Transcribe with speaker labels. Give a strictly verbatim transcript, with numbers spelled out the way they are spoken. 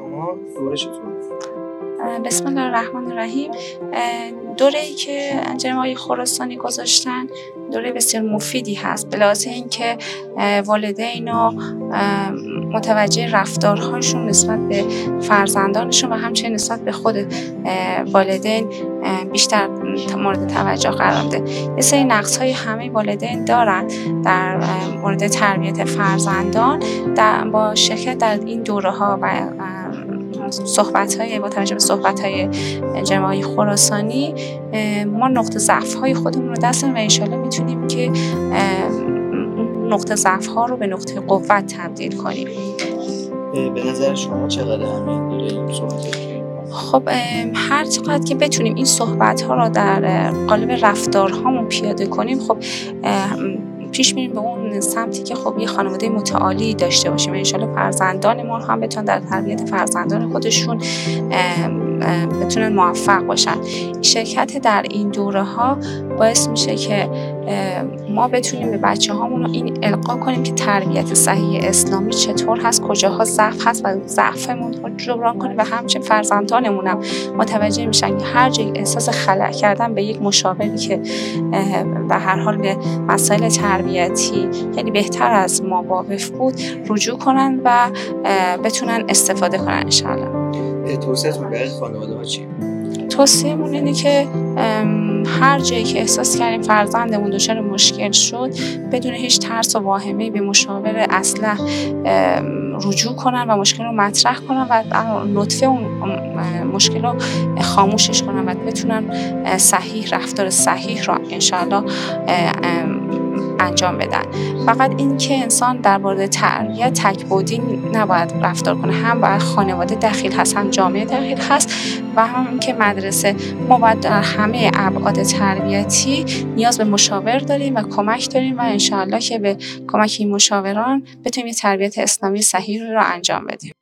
Speaker 1: شما دوره چطور؟
Speaker 2: بسم الله الرحمن الرحیم. دوره‌ای که جناب آقای خراسانی گذاشتن دوره بسیار مفیدی هست، به لحاظ اینکه والدین رو متوجه رفتارهاشون نسبت به فرزندانشون و همچنین نسبت به خود والدین بیشتر مورد توجه قرار میده. یه سری نقص‌های همه والدین دارن در مورد تربیت فرزندان. در با شرکت در این دوره‌ها و صحبت‌های با توجه به صحبت‌های جناب آقای خراسانی ما نقطه ضعف‌های خودمون رو دست و انشالله میتونیم که نقطه ضعف‌ها رو به نقطه قوت تبدیل کنیم.
Speaker 1: به نظر شما چقدر اهمیت داره این صحبت؟
Speaker 2: خب هر چقدر که بتونیم این صحبت‌ها رو در قالب رفتارهامون پیاده کنیم، خب پیش میریم به اون سمتی که خب یه خانواده متعالی داشته باشیم و انشالله فرزندانمون هم بتونن در تربیت فرزندان خودشون بتونن موفق باشن. شرکت در این دوره ها باعث میشه که ما بتونیم به بچه هامون رو این القا کنیم که تربیت صحیح اسلامی چطور هست، کجاها ضعف هست و ضعفمون رو جبران کنیم و همچنین فرزندانمون هم متوجه میشن که هر جایی احساس خلأ کردن به یک مشاوری که به هر حال به مسائل تربیتی خیلی بهتر از ما واقف بود رجوع کنن و بتونن استفاده کنن انشاءالله.
Speaker 1: توصیه‌تون برای خانواده ها چیه؟
Speaker 2: توصیه‌مون اینه که هر جایی که احساس کردیم فرزندمون دچار مشکل شد بدون هیچ ترس و واهمه‌ای به مشاور اصلح رجوع کنن و مشکل رو مطرح کنن و لطفه اون مشکل رو خاموشش کنن و بتونن صحیح رفتار صحیح رو انشاءالله انجام بدن. فقط این که انسان در مورد تربیت تک‌بعدی نباید رفتار کنه، هم باید خانواده دخیل هست، هم جامعه دخیل هست و هم که مدرسه. ما باید در همه ابعاد تربیتی نیاز به مشاور داریم و کمک داریم و انشاءالله که به کمک این مشاوران بتونیم تربیت اسلامی صحیح رو انجام بدیم.